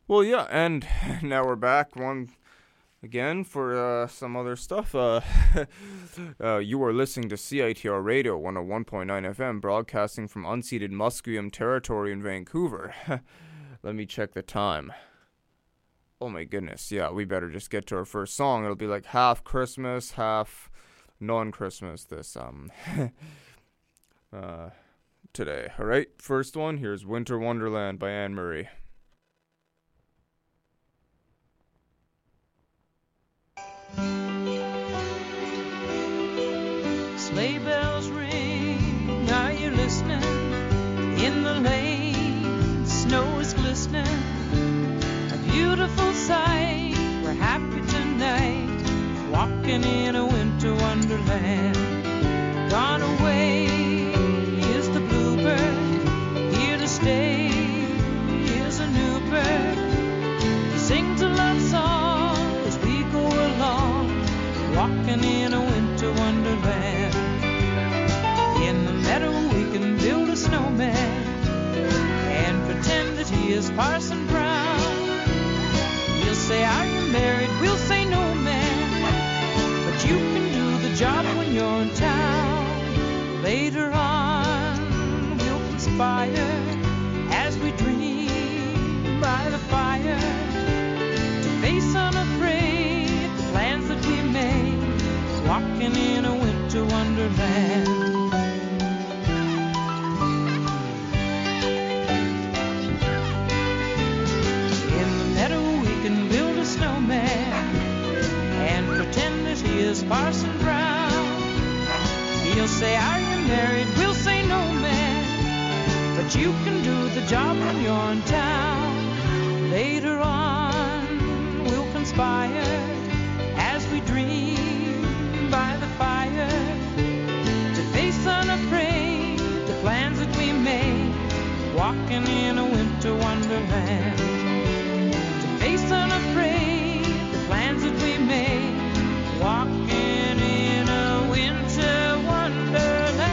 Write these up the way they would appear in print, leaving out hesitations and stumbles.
Well, yeah, and now we're back one again for some other stuff. You are listening to CITR Radio 101.9 FM, broadcasting from unceded Musqueam territory in Vancouver. Let me check the time. Oh my goodness, yeah, we better just get to our first song. It'll be like half Christmas, half non-Christmas this today. All right, first one, here's Winter Wonderland by Anne Murray. Sleigh bells ring, are you listening? In the lane, snow is glistening. A beautiful sight, we're happy tonight, walking in a winter wonderland. Gone away is the bluebird, here to stay is a new bird. He sings a love song as we go along, walking in a winter wonderland. In the meadow we can build a snowman and pretend that he is Parson Brown. He'll say, are you married? We'll say, no, man, but you can do the job when you're in town. Later on we'll conspire as we dream by the fire to face unafraid the plans that we made, walking in a winter wonderland. In the meadow we can build a snowman and pretend that he is Parson Brown. He'll say, are you married? We'll say, no, man, but you can do the job when you're in town. Later on we'll conspire as we dream by the fire to face unafraid the plans that we made, walking in a winter wonderland. To face unafraid the plans that we made, walking in a winter wonderland.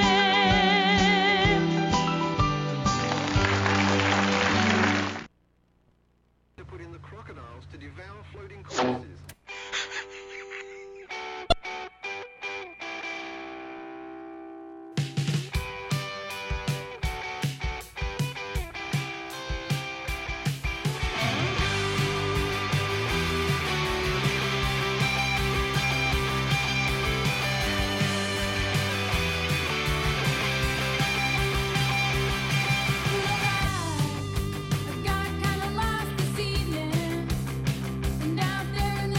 To put in the crocodiles to devour floating corpses. Got kinda lost this evening, and out there in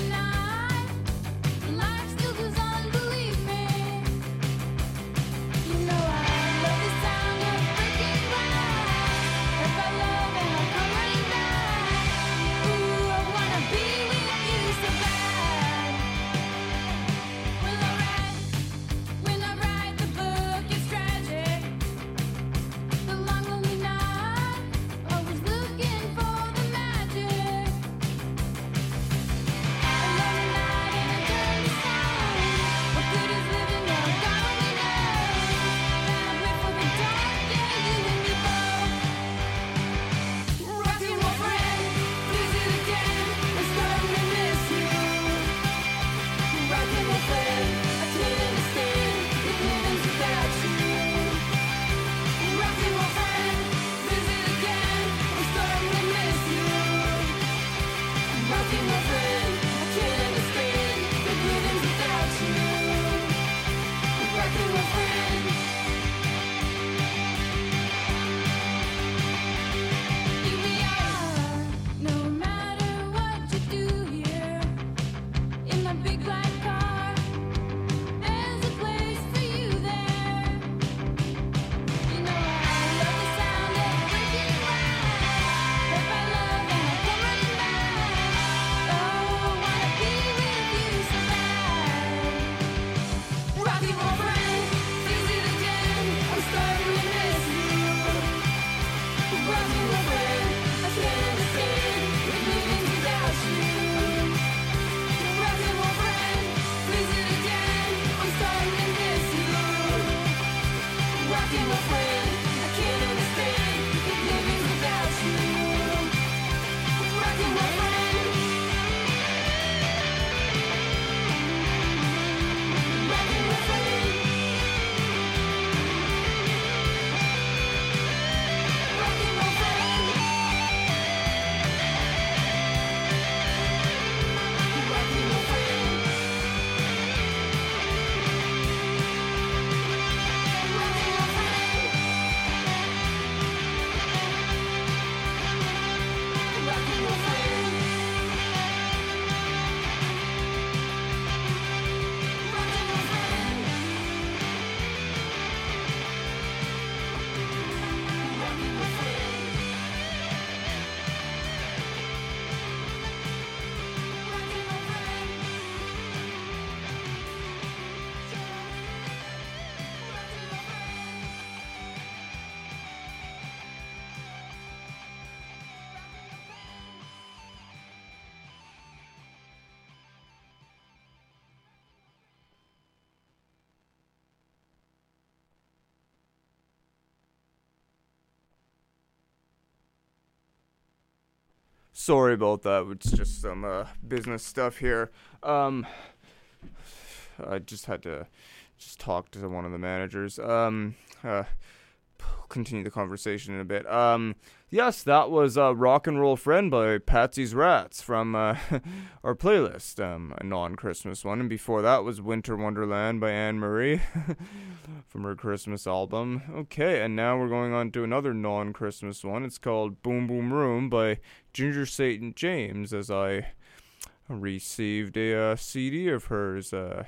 Sorry about that. It's just some business stuff here. I just had to talk to one of the managers. Continue the conversation in a bit. Yes, that was Rock and Roll Friend by Patsy's Rats from our playlist, a non-Christmas one. And before that was Winter Wonderland by Anne Marie from her Christmas album. Okay, and now we're going on to another non-Christmas one. It's called Boom Boom Room by Ginger St. James, as I received a CD of hers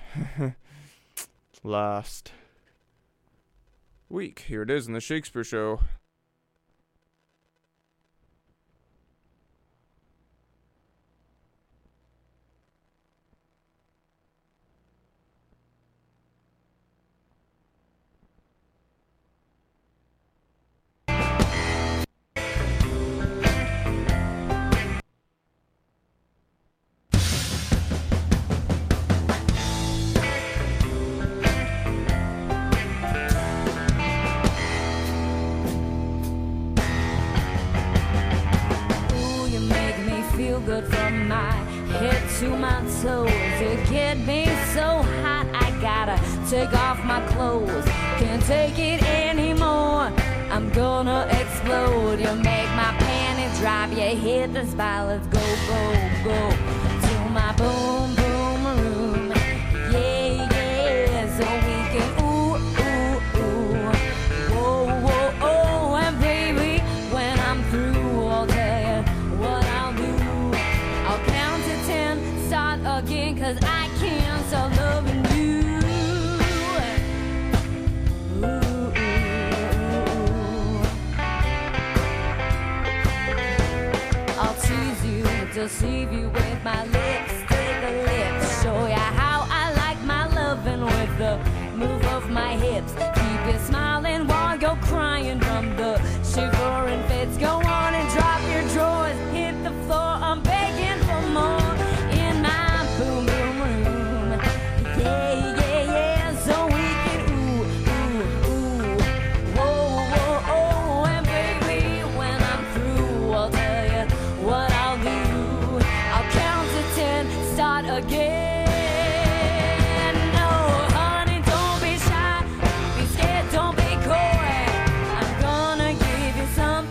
last week. Here it is in the Shakespeare Show. Good from my head to my toes. You get me so hot, I gotta take off my clothes. Can't take it anymore, I'm gonna explode. You make my panties drop, you hit the spot. Let's go, go, go to my boom, boom room. Yeah, yeah, so we can ooh, ooh, ooh. Whoa, whoa, oh, and baby, when I'm through, I'll tell you what I'll do. I'll count to 10, start again, 'cause I can't stop loving you. Ooh, ooh, ooh. I'll tease you, deceive you with my lips, take the lips, show ya how I like my loving with the move of my hips. Keep you smiling while you're crying from the shivering fits. Go on and drop your drawers, hit the floor, I'm begging for more in my boom boom room. Yeah, yeah, yeah, so we can ooh, ooh, ooh. Whoa, whoa, oh, and baby, when I'm through, I'll tell you what I'll do. I'll count to 10, start again. No, honey, don't be shy, be scared, don't be coy. I'm gonna give you some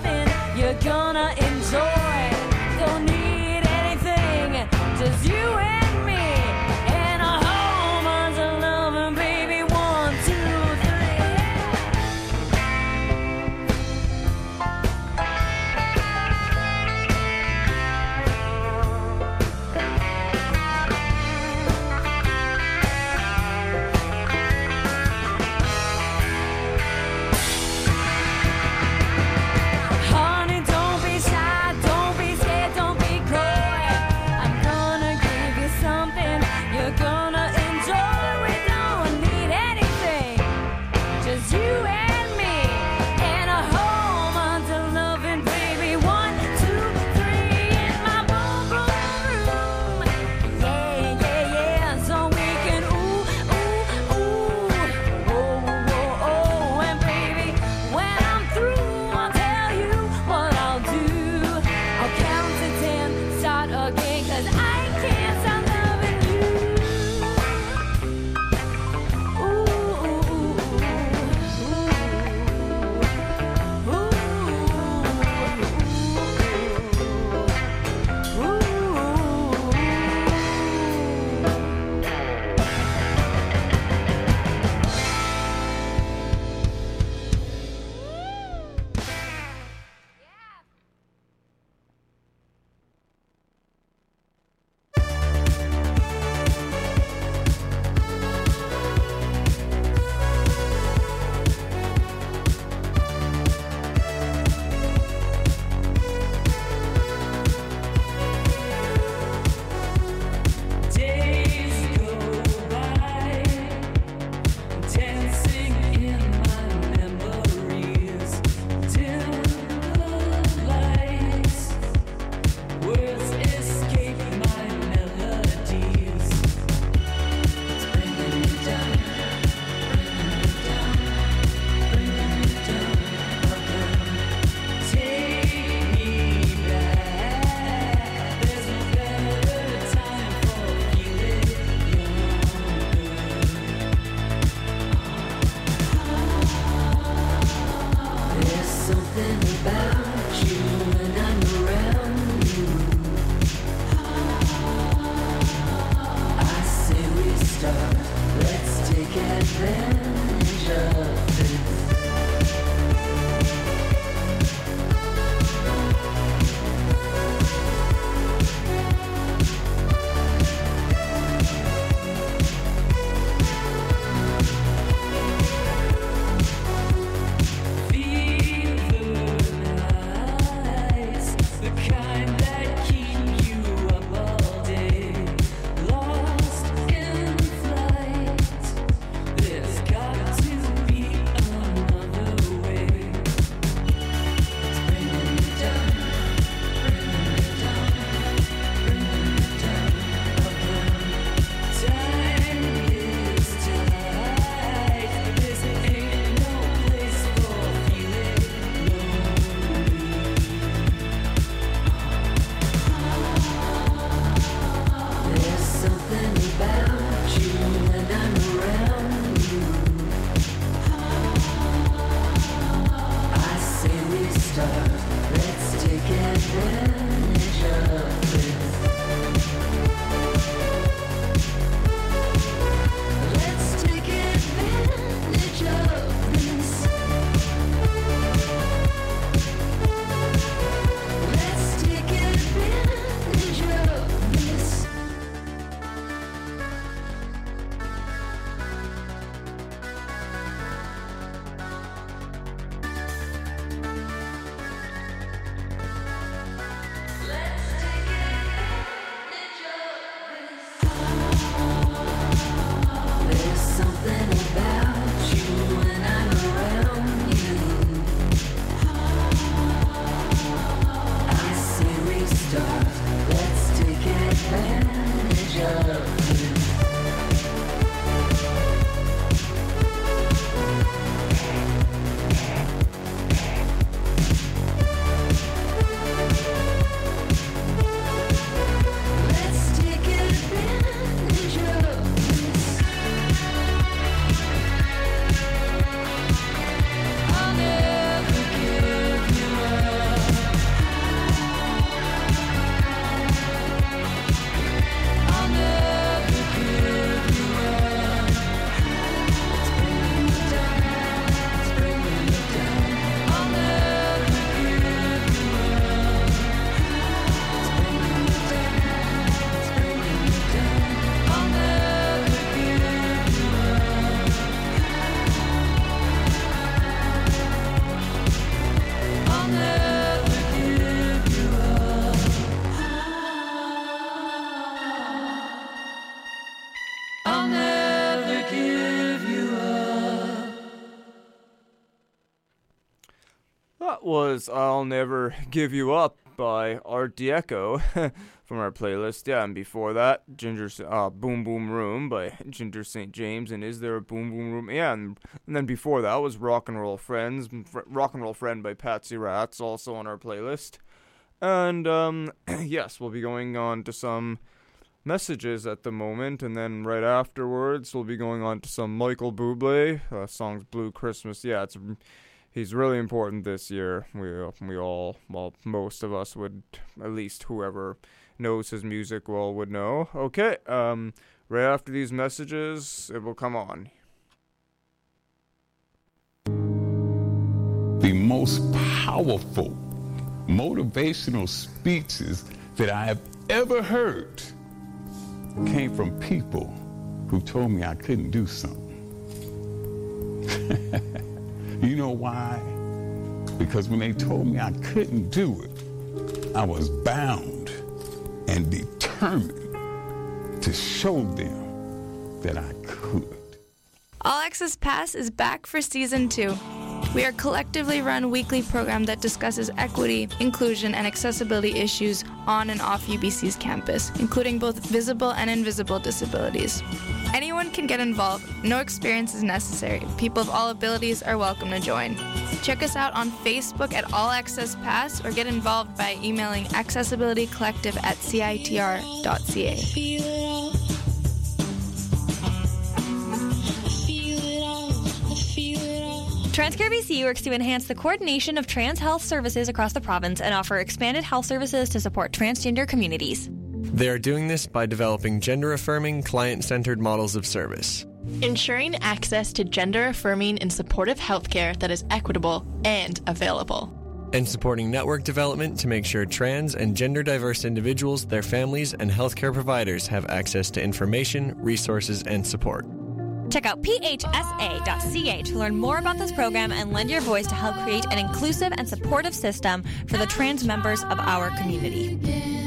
was I'll Never Give You Up by Art Deco from our playlist. Yeah, and before that, Boom Boom Room by Ginger St. James, and Is There a Boom Boom Room? Yeah, and then before that was Rock and Roll Friend by Patsy Rats, also on our playlist. And yes, we'll be going on to some messages at the moment, and then right afterwards we'll be going on to some Michael Bublé, songs Blue Christmas. Yeah, he's really important this year. We all, well, most of us would, at least whoever knows his music well would know. Okay, right after these messages, it will come on. The most powerful motivational speeches that I have ever heard came from people who told me I couldn't do something. You know why? Because when they told me I couldn't do it, I was bound and determined to show them that I could. All Access Pass is back for Season 2. We are a collectively run weekly program that discusses equity, inclusion, and accessibility issues on and off UBC's campus, including both visible and invisible disabilities. Anyone can get involved. No experience is necessary. People of all abilities are welcome to join. Check us out on Facebook at All Access Pass or get involved by emailing accessibilitycollective@citr.ca. TransCare BC works to enhance the coordination of trans health services across the province and offer expanded health services to support transgender communities. They are doing this by developing gender-affirming, client-centered models of service, ensuring access to gender-affirming and supportive healthcare that is equitable and available, and supporting network development to make sure trans and gender-diverse individuals, their families, and healthcare providers have access to information, resources, and support. Check out phsa.ca to learn more about this program and lend your voice to help create an inclusive and supportive system for the trans members of our community.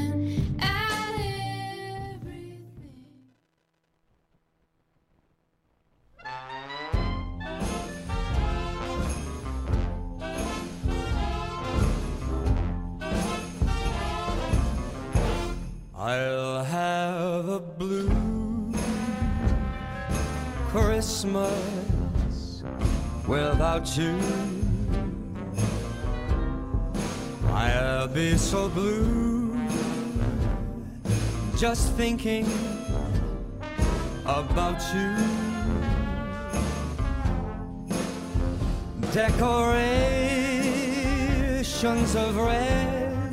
I'll have a blue Christmas without you. I'll be so blue just thinking about you. Decorations of red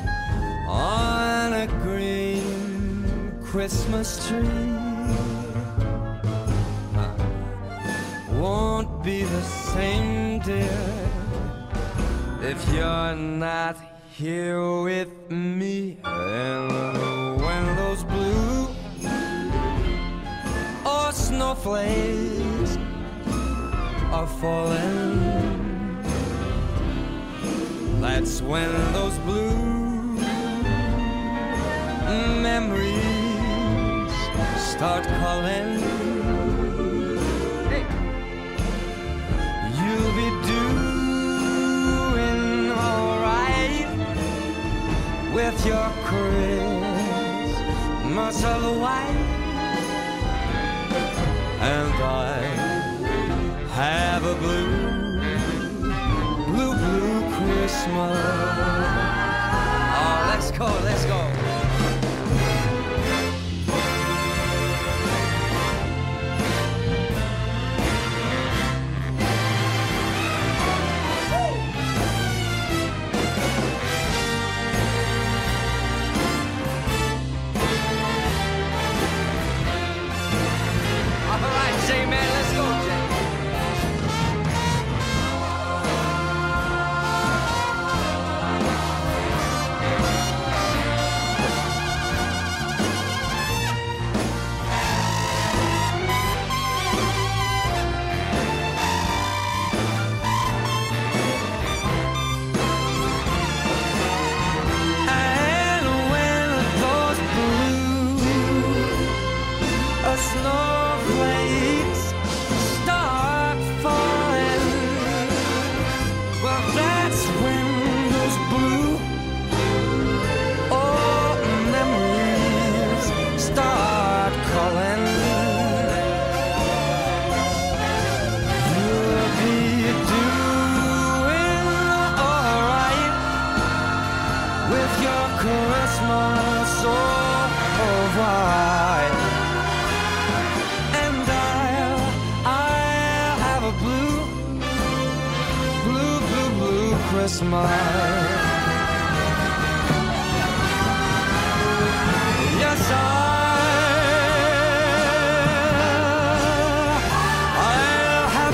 on a green Christmas tree won't be the same, dear, if you're not here with me. And when those blue or snowflakes are falling, that's when those blue memories start calling. You'll be doing alright with your Christmas of white, and I have a blue Christmas. Oh, let's go. Christmas so white, and I'll have a blue Christmas. Yes, I'll have a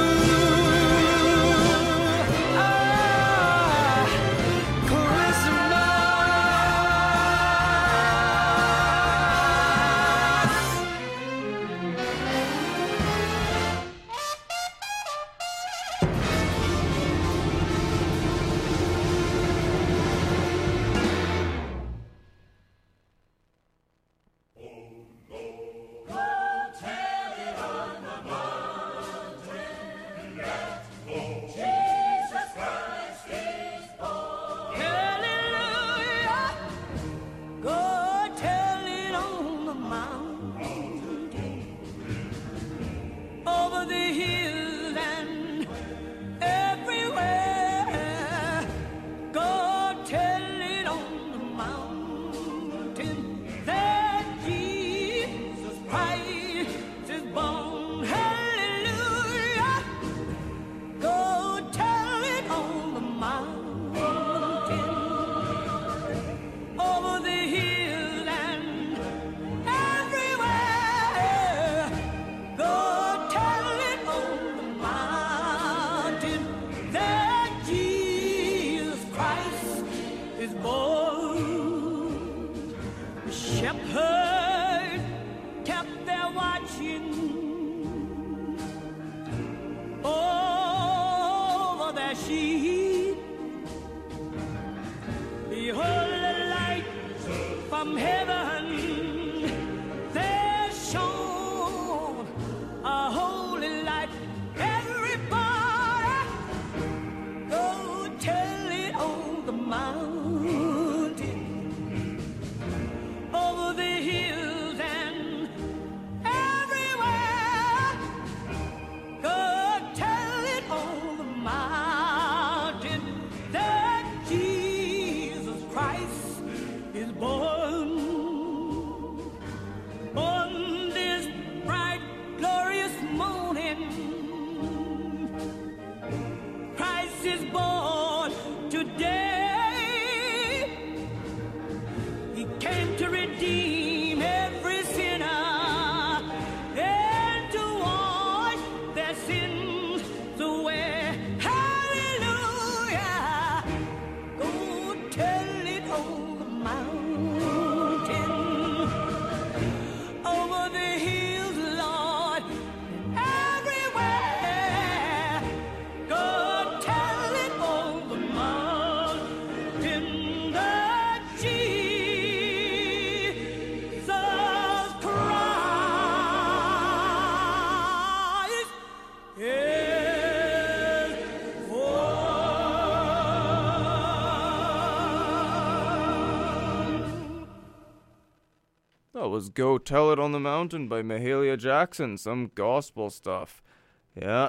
That was Go Tell It on the Mountain by Mahalia Jackson, some gospel stuff. Yeah.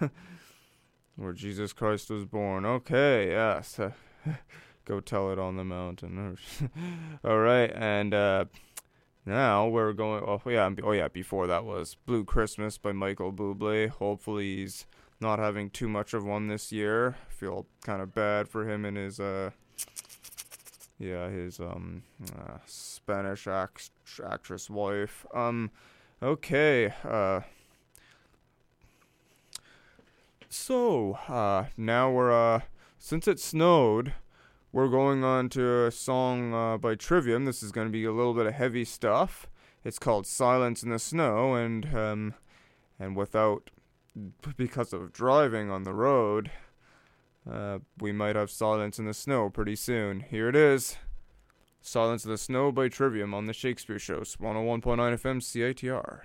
Where Jesus Christ was born. Okay, yes. Go Tell It on the Mountain. All right, and now we're going... Oh yeah, before that was Blue Christmas by Michael Bublé. Hopefully he's not having too much of one this year. I feel kind of bad for him and his... his Spanish actress wife. Okay. So now we're since it snowed, we're going on to a song by Trivium. This is going to be a little bit of heavy stuff. It's called Silence in the Snow, and because of driving on the road, we might have Silence in the Snow pretty soon. Here it is. Silence in the Snow by Trivium on the Shakespeare Show. 101.9 FM CITR.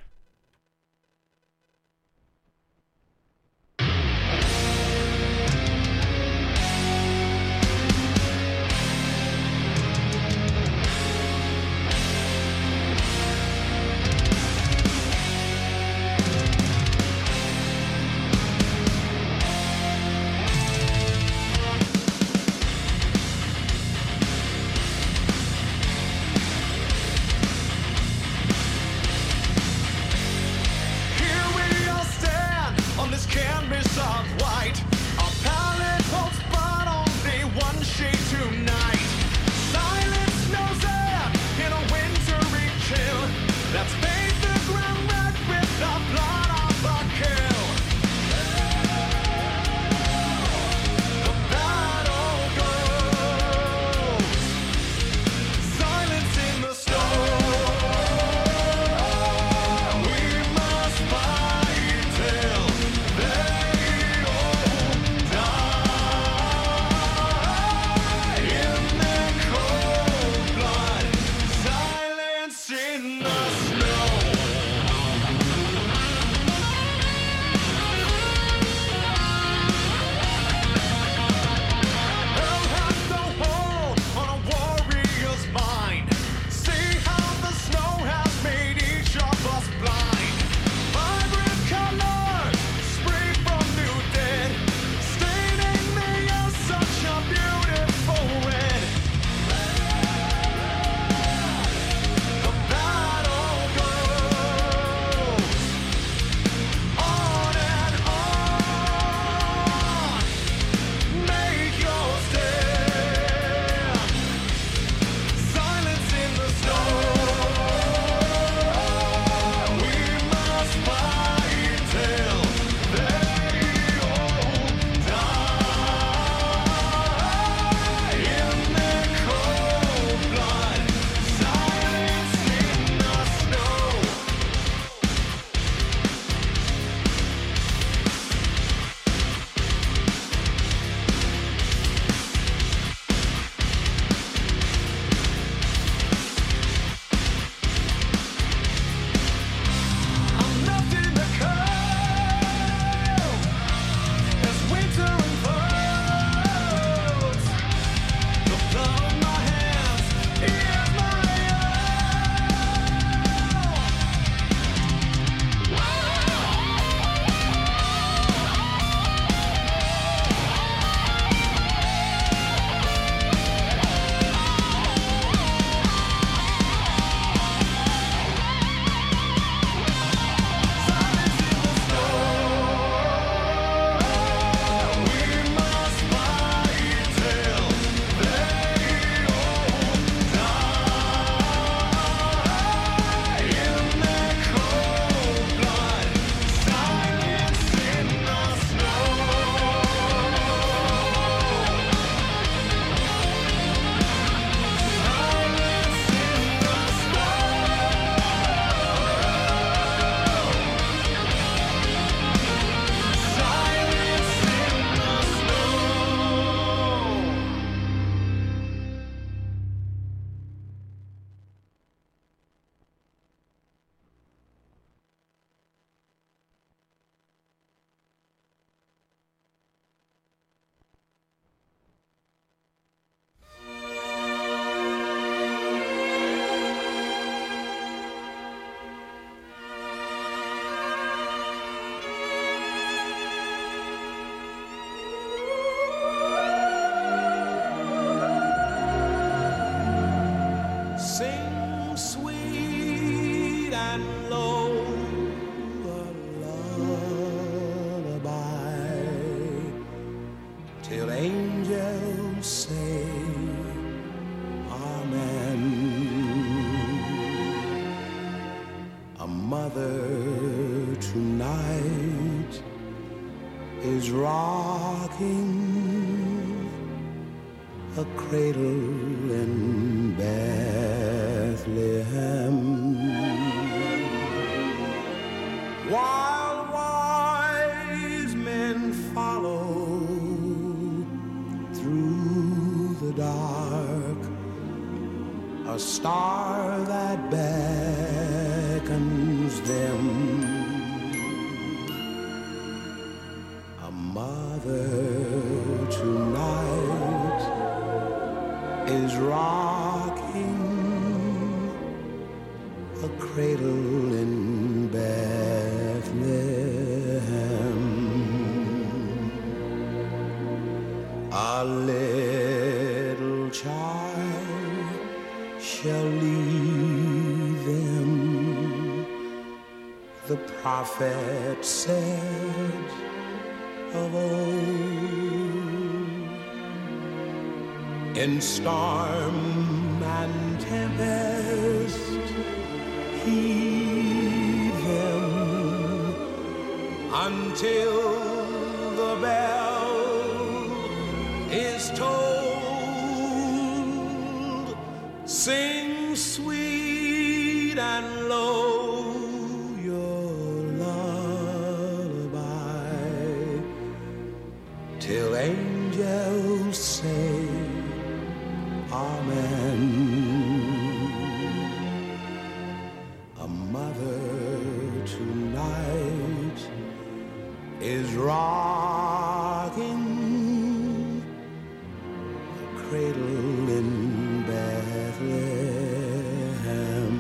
mother tonight is rocking a cradle in Bethlehem, while wise men follow through the dark, a star that beckons them. A mother tonight is rocking a cradle in Bethlehem. A little child shall lead them, the prophet said of old. In storm and tempest, heed them until the bell is tolled. Sing sweet and low your lullaby till angels say Amen. A mother tonight is rocking a cradle in Bethlehem.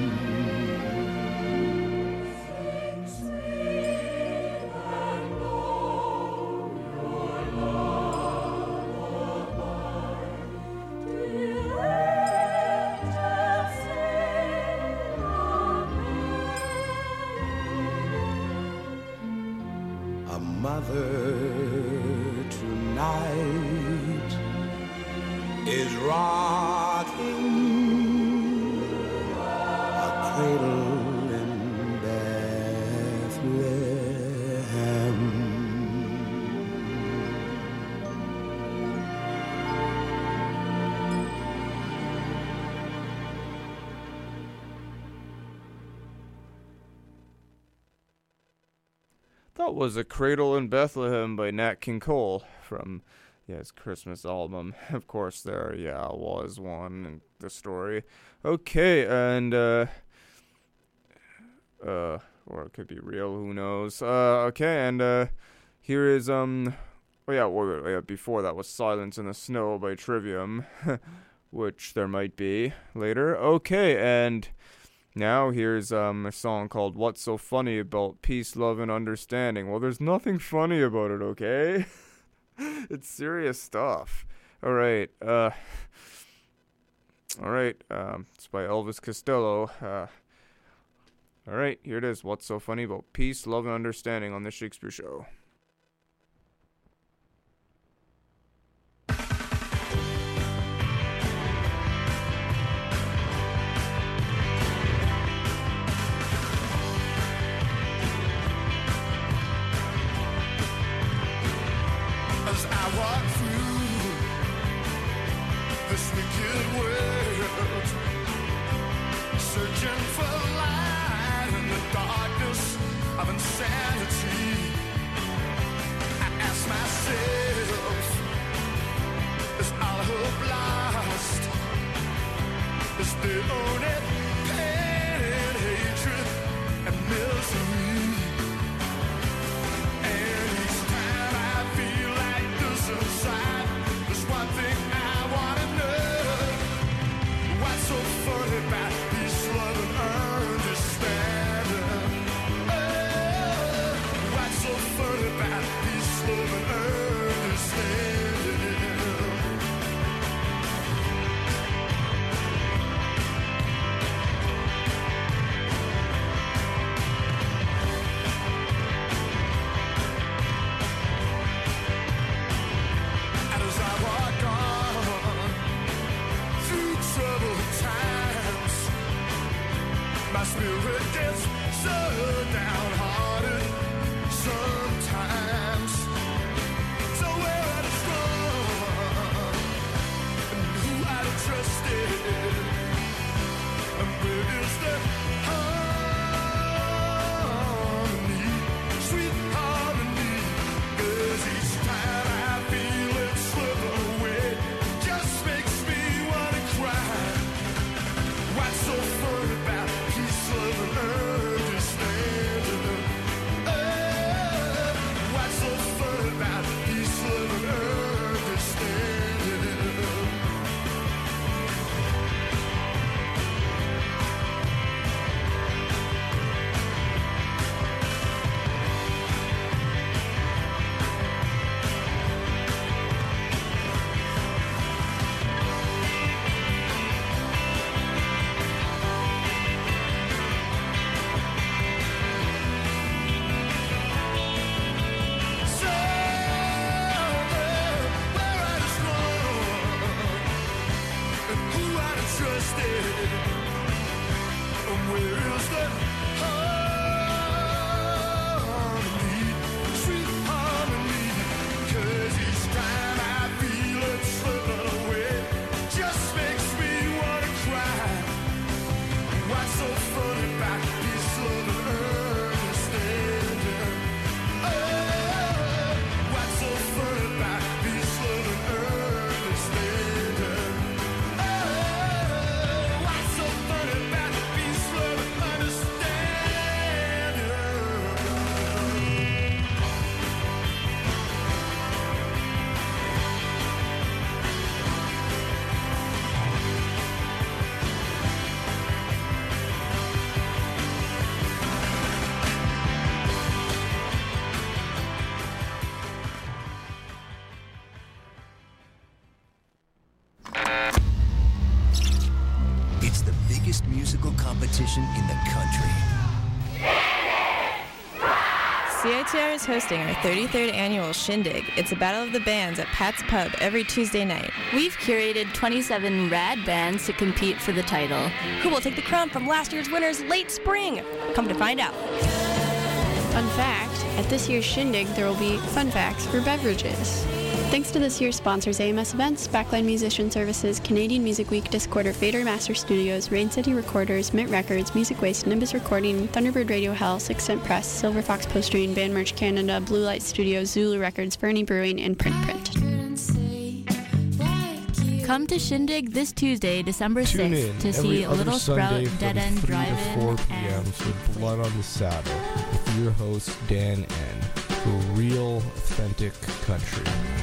A mother tonight is rocking a cradle in Bethlehem. That was A Cradle in Bethlehem by Nat King Cole from his Christmas album. Of course, there, was one in the story. Okay, and, or it could be real, who knows. Okay, and, here is, before that was Silence in the Snow by Trivium, which there might be later. Okay, and now here's a song called What's So Funny About Peace, Love, and Understanding. Well, there's nothing funny about it, okay? It's serious stuff. Alright, it's by Elvis Costello. Alright, here it is. What's So Funny About Peace, Love, and Understanding on The Shakespeare Show. As I walk through this wicked world, searching for light in the darkness of insanity, I ask myself, is all hope lost? Is there only pain and hatred and misery? Inside, there's one thing I wanna know. What's so funny about peace, love, and understanding? Oh, what's so funny about peace, love, and understanding? My spirit gets so downhearted sometimes. So where I'd have strong and who I'd have trusted, and where is the harmony, sweet harmony? 'Cause each time I feel it slip away, just makes me wanna cry. What's so fun about peace, love, and understanding? What's so fun about peace, love, and understanding? So where I'd have strong and who I'd have trusted, and where is the harmony, sweet harmony? 'Cause each time I feel it slipping away, just makes me wanna cry. What's so funny about peace, love, and understanding? What's so funny about peace, love, and understanding? What's so funny about peace, love, and understanding? It's the biggest musical competition in the country. CITR is hosting our 33rd annual Shindig. It's a battle of the bands at Pat's Pub every Tuesday night. We've curated 27 rad bands to compete for the title. Who will take the crown from last year's winners late spring? Come to find out. Fun fact, at this year's Shindig, there will be fun facts for beverages. Thanks to this year's sponsors, AMS Events, Backline Musician Services, Canadian Music Week, Discorder, Fader Master Studios, Rain City Recorders, Mint Records, Music Waste, Nimbus Recording, Thunderbird Radio Hell, Six Cent Press, Silver Fox Postering, Band Merch Canada, Blue Light Studios, Zulu Records, Fernie Brewing, and Print. Come to Shindig this Tuesday, December 6th, to see Little Sprout, Dead End, Drive-In, 4 p.m. for Blood on the Saddle with your host, Dan N. For real, authentic country.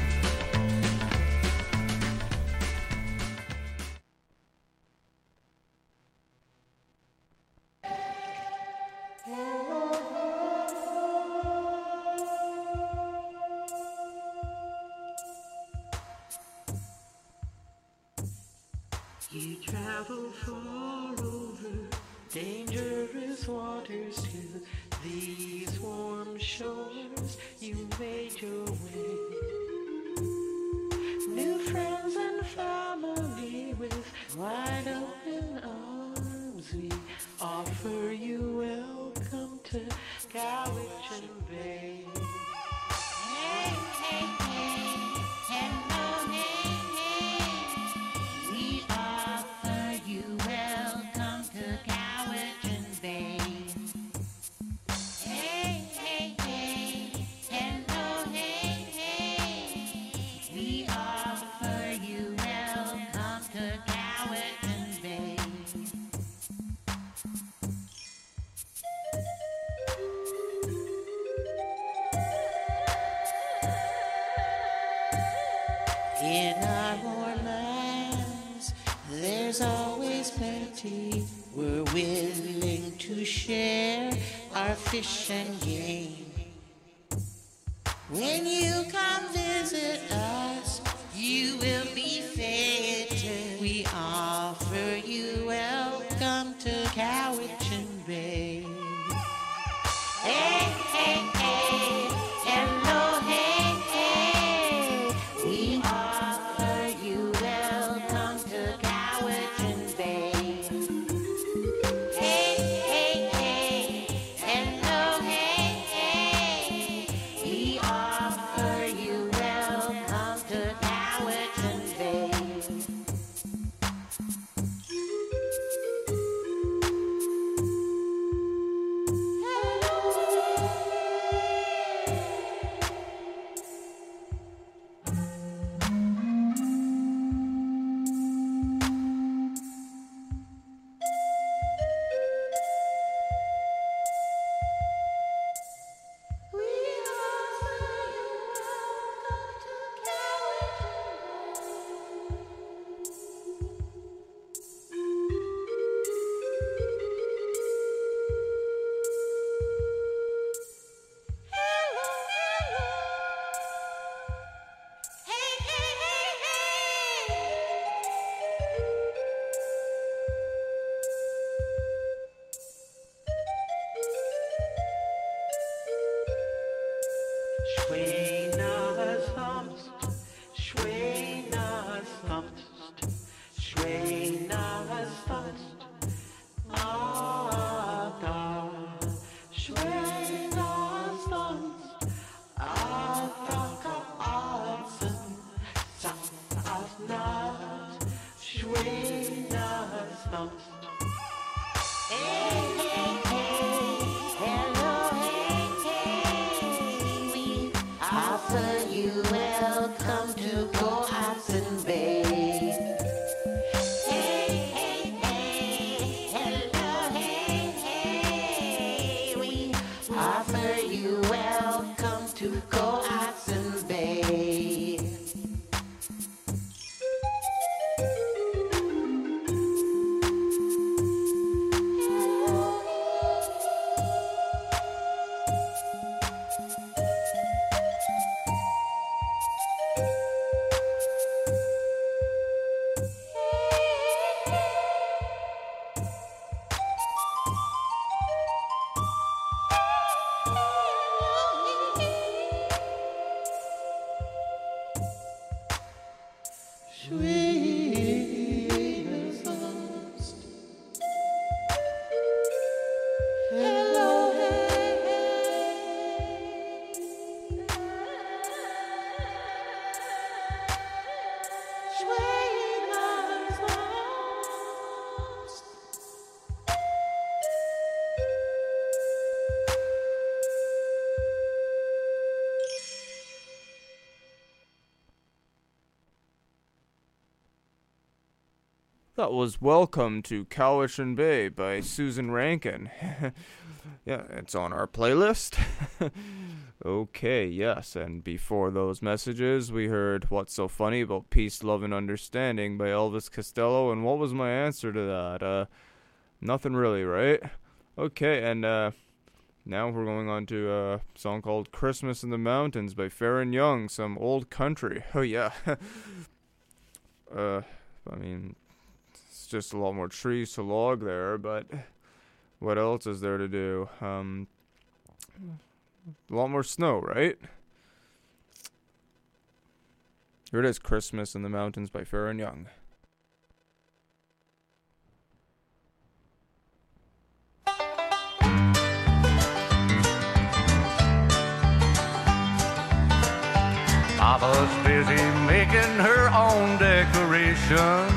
You travel far over dangerous waters to these warm shores. You made your way. New friends and family with wide open arms. We offer you welcome to Cowichan Bay. Hey, hey, hey, hello, hey, hey. We offer you welcome to Cowichan Bay. Hey, hey, hey, hello, hey, hey. We offer you welcome to Cowichan Bay. In our warm lands, there's always plenty. We're willing to share our fish and game. When you come visit us, you will be fed. We offer you welcome to Cowichan Bay. Hey, hey, hey, hello, hey, hey. We offer you welcome to Cowichan Bay. Hey, hey, hey, welcome. Hey, hey, hey, hello, hey, hey, we offer you welcome to Powhatan Bay. Hey, hey, hey, hello, hey, hey, we offer you welcome to Powhatan Bay. That was Welcome to Powhatan Bay by Susan Rankin. Yeah, it's on our playlist. Okay, yes, and before those messages, we heard What's So Funny About Peace, Love, and Understanding by Elvis Costello, and what was my answer to that? Nothing really, right? Okay, and now we're going on to a song called Christmas in the Mountains by Farron Young, some old country. Oh, yeah. I mean, it's just a lot more trees to log there, but what else is there to do? A lot more snow, right? Here it is, Christmas in the Mountains by Farron Young. Papa's busy making her own decorations.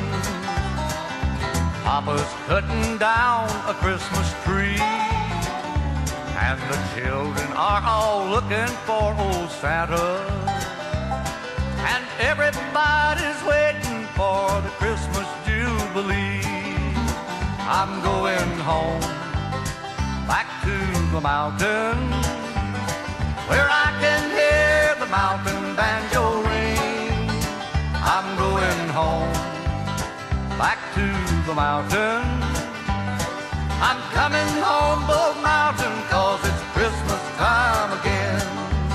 Papa's cutting down a Christmas tree. And the children are all looking for old Santa. And everybody's waiting for the Christmas Jubilee. I'm going home, back to the mountains, where I can hear the mountain banjo ring. I'm going home, back to the mountains. I'm coming home, Bull Mountain, 'cause it's Christmas time again.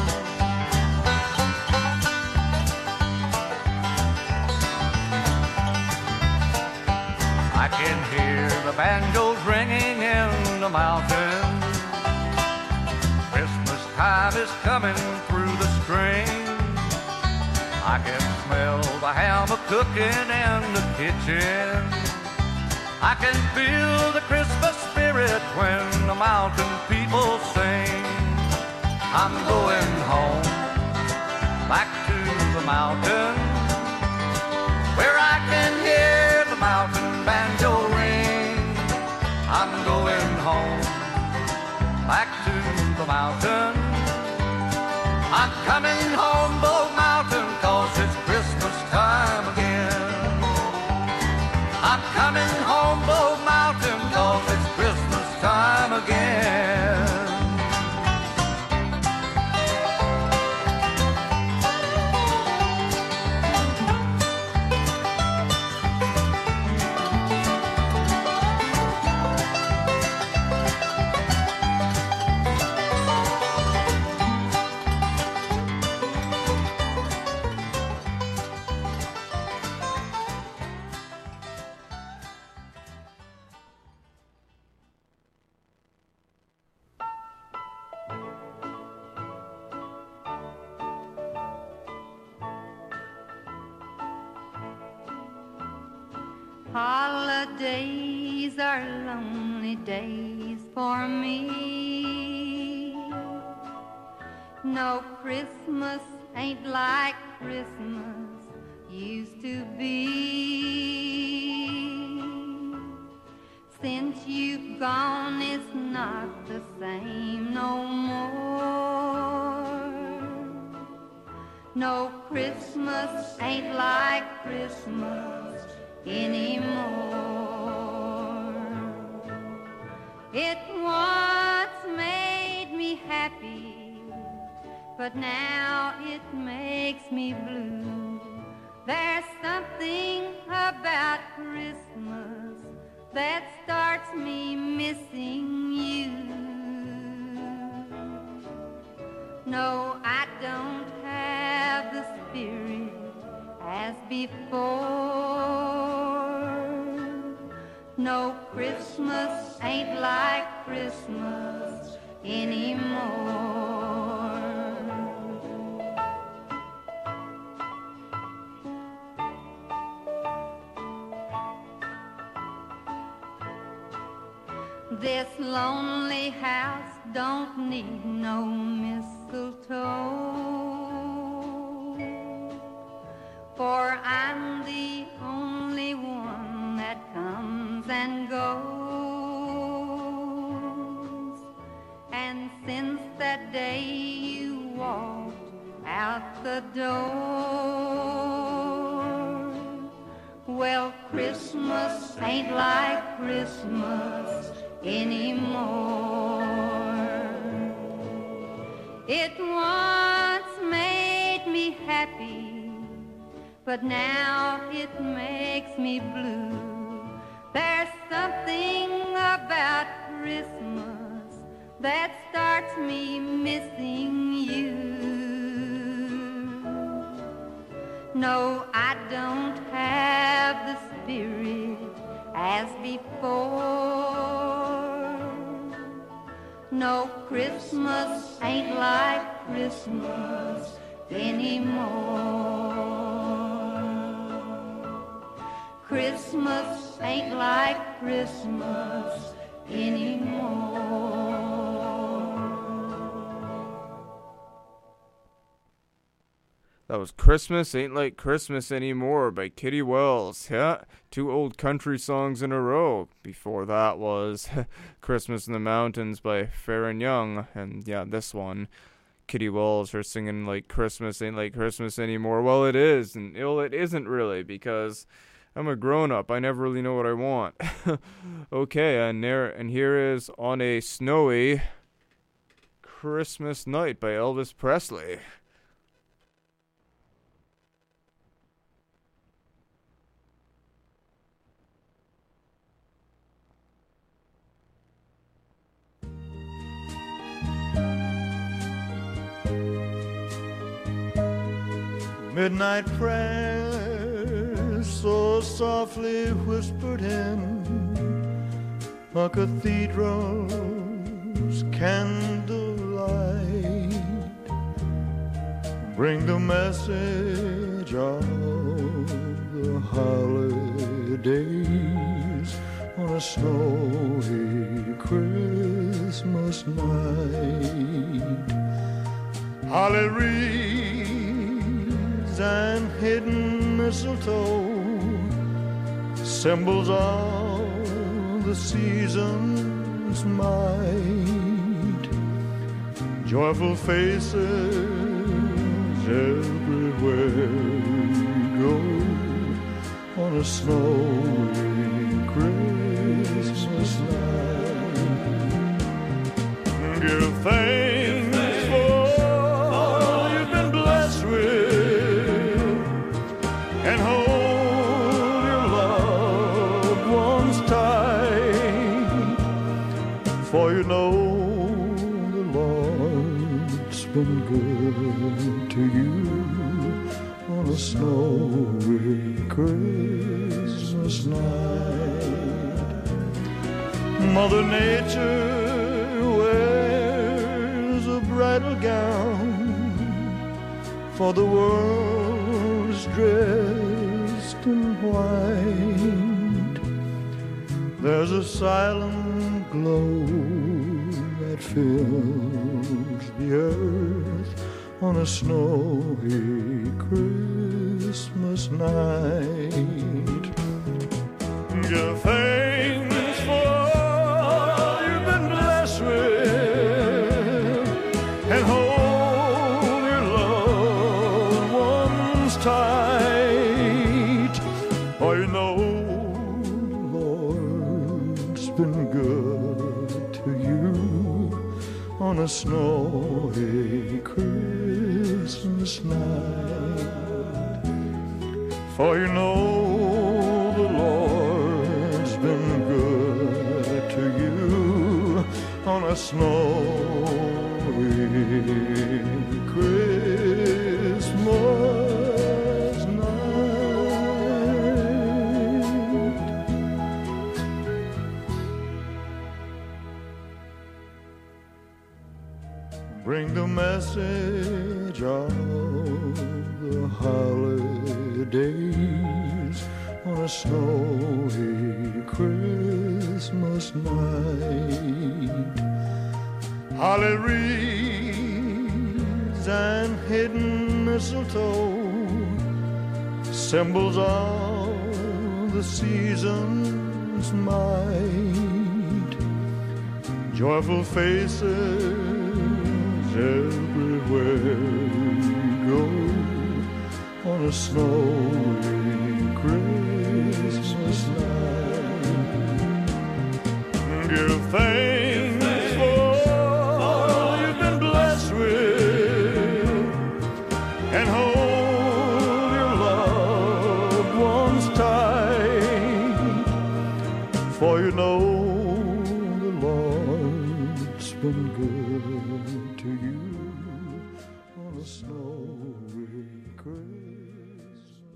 I can hear the banjos ringing in the mountains. Christmas time is coming through the string. I can smell the ham cooking in the kitchen. I can feel the Christmas spirit when the mountain people sing. I'm going home, back to the mountain, where I can hear the mountain banjo ring. I'm going home, back to the mountain. I'm coming home, Bull Mountain, 'cause it's Christmas time again. I'm coming home, Bull Mountain, 'cause it's Christmas time again. Holidays are lonely days for me. No, Christmas ain't like Christmas used to be. since you've gone, it's not the same no more. No, Christmas ain't like Christmas anymore. It once made me happy, but now it makes me blue. There's something about Christmas that starts me missing you. No, I don't have the spirit as before. No, Christmas ain't like Christmas anymore. This lonely house don't need no mistletoe, for I'm the only one that comes and goes. And since that day you walked out the door, well, Christmas ain't like Christmas anymore. It once made me happy, but now it makes me blue. There's something about Christmas that starts me missing you. No, I don't have the spirit as before. No, Christmas ain't like Christmas anymore. Christmas ain't like Christmas anymore. That was Christmas Ain't Like Christmas Anymore by Kitty Wells. Yeah, 2 old country songs in a row. Before that was Christmas in the Mountains by Farron Young. And yeah, this one, Kitty Wells, her singing like Christmas Ain't Like Christmas Anymore. Well, it is, and it isn't really, because I'm a grown-up. I never really know what I want. Okay, and here is On a Snowy Christmas Night by Elvis Presley. Midnight prayers so softly whispered in a cathedral's candlelight bring the message of the holidays on a snowy Christmas night. Holly wreaths and hidden mistletoe, symbols of the season's might, joyful faces everywhere we go on a snowy Christmas night. Give thanks for all you've been blessed with, and hold your loved ones tight, for you know the Lord's been good to you on a snowy Christmas night. Mother Nature wears a bridal gown, for the world is dressed in white. There's a silent glow that fills the earth on a snowy Christmas night. Give thanks for been good to you on a snowy Christmas night. For you know the Lord's been good to you on a snowy Christmas night. Bring the message of the holidays on a snowy Christmas night. Holly wreaths and hidden mistletoe, symbols of the season's might. Joyful faces everywhere you go on a snowy Christmas night. Give thanks for all you've been blessed with, and hold your loved ones tight, for you know the Lord's been good to you on a snowy Christmas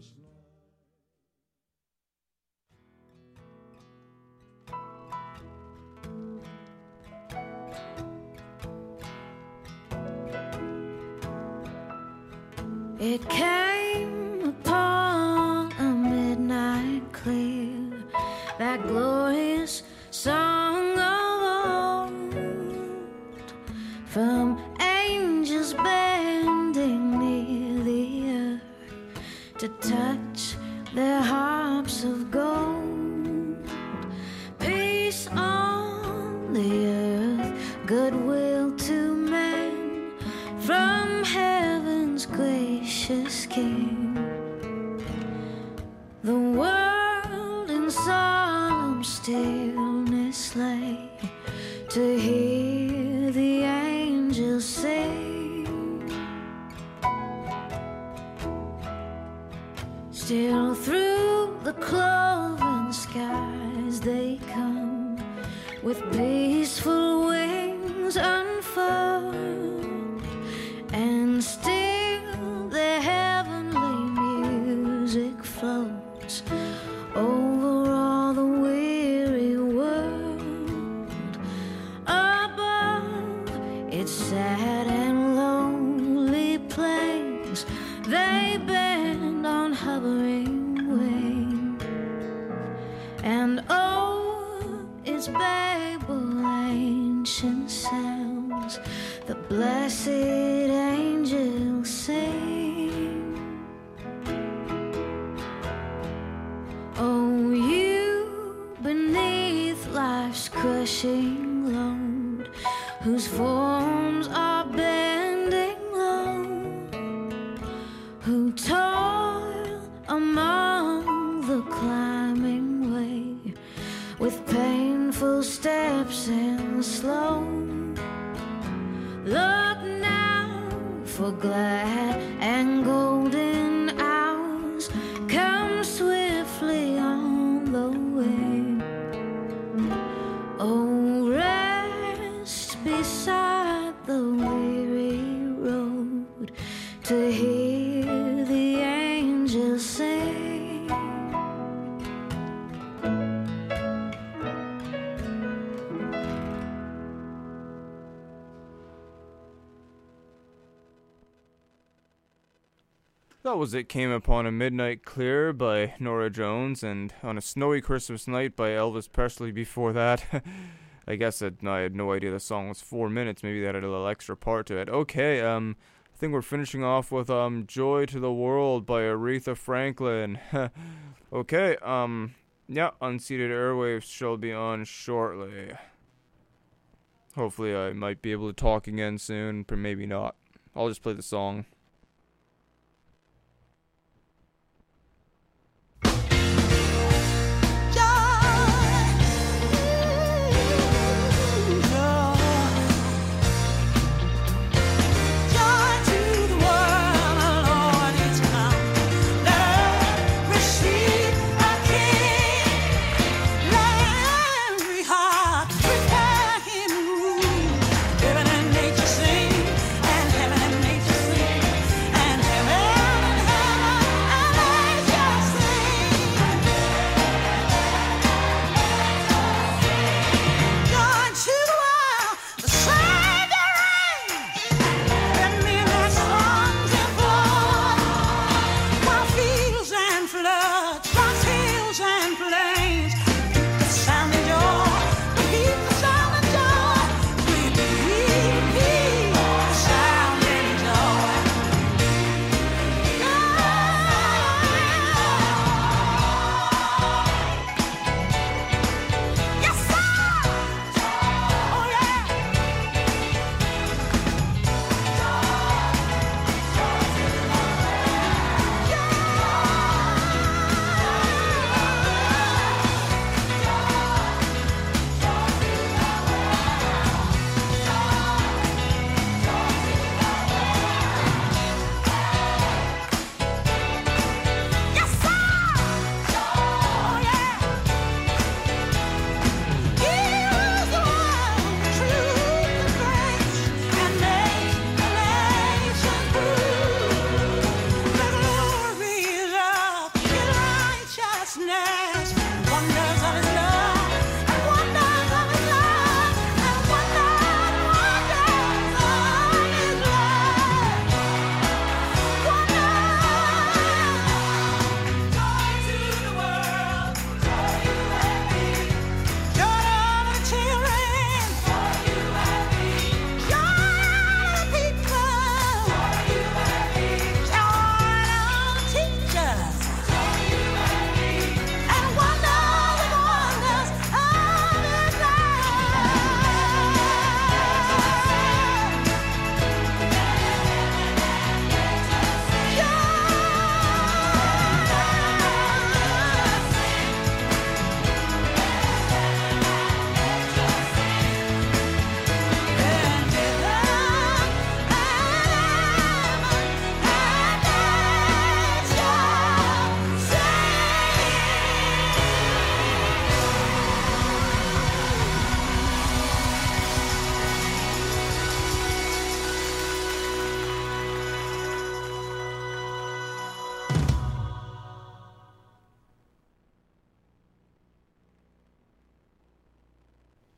night. It came upon a midnight clear, that glorious song of old, from angels bending near the earth to touch their harps of gold. Peace on the earth, goodwill to men, from heaven's gracious King. The world in solemn stillness lay to hear the angels sing. Still through the cloven skies they come, with peaceful wings unfurled, and still their heavenly music floats over all the weary world. Above its sad and lonely plains, they bend on hovering wing, and o'er its Babel ancient sounds the blessed angels sing. Oh, you beneath life's crushing load, whose forms are bending low, who toil among the climbing way with painful steps and slow. Look now for glad and golden hours come swiftly on the way. Oh, rest beside the weary road to hear the angels sing. That was It Came Upon a Midnight Clear by Norah Jones, and On a Snowy Christmas Night by Elvis Presley before that. I guess I had no idea the song was 4 minutes. Maybe that had a little extra part to it. Okay, I think we're finishing off with Joy to the World by Aretha Franklin. Okay, yeah, Unceded Airwaves shall be on shortly. Hopefully I might be able to talk again soon, but maybe not. I'll just play the song.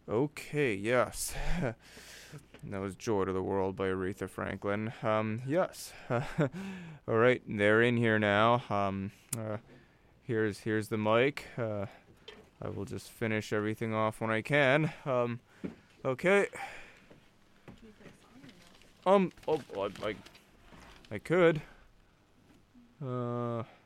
Okay, yes. That was Joy to the World by Aretha Franklin. Yes. All right, they're in here now. Here's the mic. I will just finish everything off when I can. Okay. I could.